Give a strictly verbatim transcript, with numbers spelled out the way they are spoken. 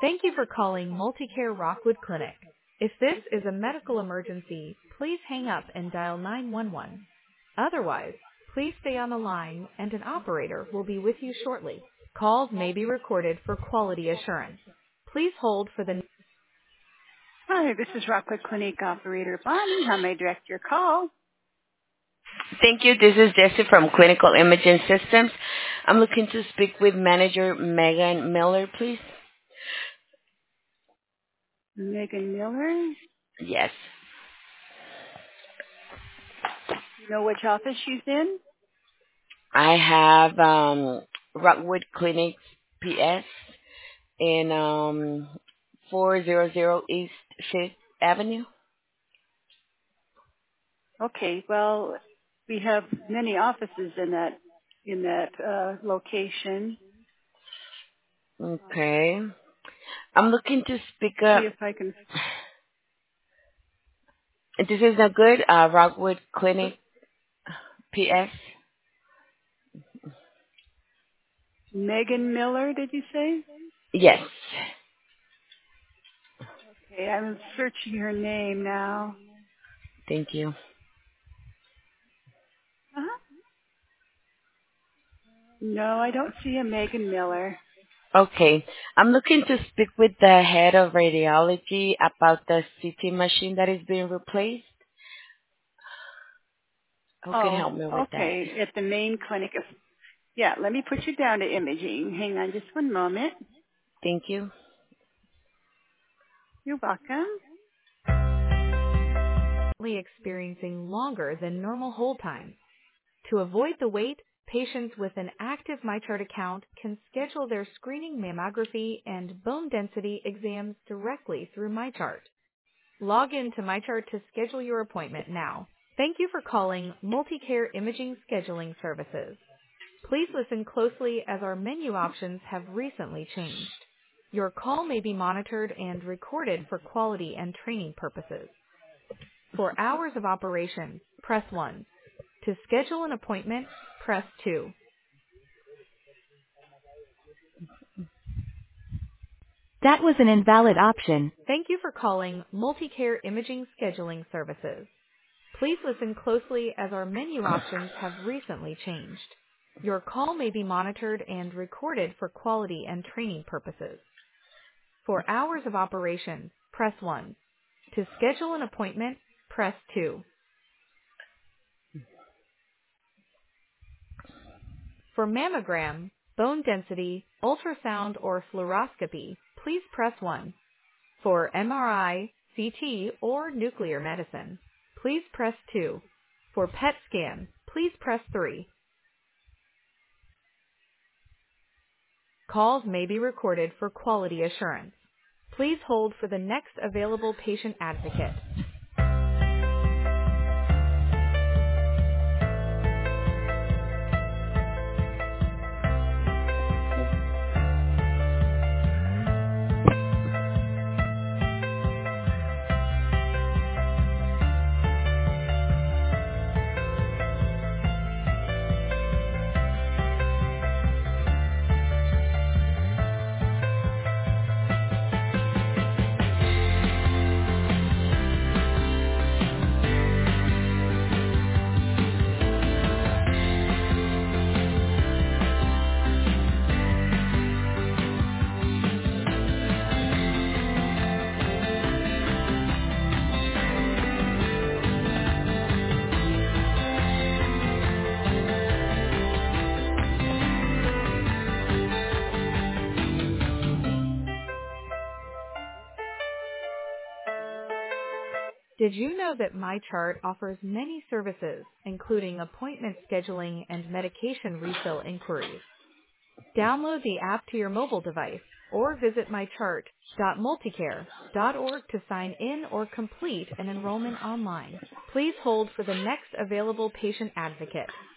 Thank you for calling Multicare Rockwood Clinic. If this is a medical emergency, please hang up and dial nine one one. Otherwise, please stay on the line and an operator will be with you shortly. Calls may be recorded for quality assurance. Please hold for the... Hi, this is Rockwood Clinic operator Bonnie. How may I direct your call? Thank you. This is Jessie from Clinical Imaging Systems. I'm looking to speak with manager Megan Miller, please. Megan Miller? Yes. You know which office she's in? I have um, Rockwood Clinic P S in um, four hundred East Fifth Avenue. Okay, well, we have many offices in that in that uh, location. Okay. I'm looking to speak See up. if I can. This is not good. Uh, Rockwood Clinic P S. Megan Miller, did you say? Yes. Okay, I'm searching her name now. Thank you. Uh-huh. No, I don't see a Megan Miller. Okay. I'm looking to speak with the head of radiology about the C T machine that is being replaced. Who can Oh, help me with that? okay, at the main clinic. Of, yeah, let me put you down to imaging. Hang on just one moment. Thank you. You're welcome. Experiencing longer than normal hold times. To avoid the wait, patients with an active MyChart account can schedule their screening mammography and bone density exams directly through MyChart. Log in to MyChart to schedule your appointment now. Thank you for calling Multicare Imaging Scheduling Services. Please listen closely as our menu options have recently changed. Your call may be monitored and recorded for quality and training purposes. For hours of operation, press one. To schedule an appointment, press two. That was an invalid option. Thank you for calling Multicare Imaging Scheduling Services. Please listen closely as our menu options have recently changed. Your call may be monitored and recorded for quality and training purposes. For hours of operation, press one. To schedule an appointment, press two. For mammogram, bone density, ultrasound, or fluoroscopy, please press one. For M R I, C T, or nuclear medicine, please press two. For P E T scan, please press three. Calls may be recorded for quality assurance. Please hold for the next available patient advocate. Did you know that MyChart offers many services, including appointment scheduling and medication refill inquiries? Download the app to your mobile device or visit my chart dot multicare dot org to sign in or complete an enrollment online. Please hold for the next available patient advocate.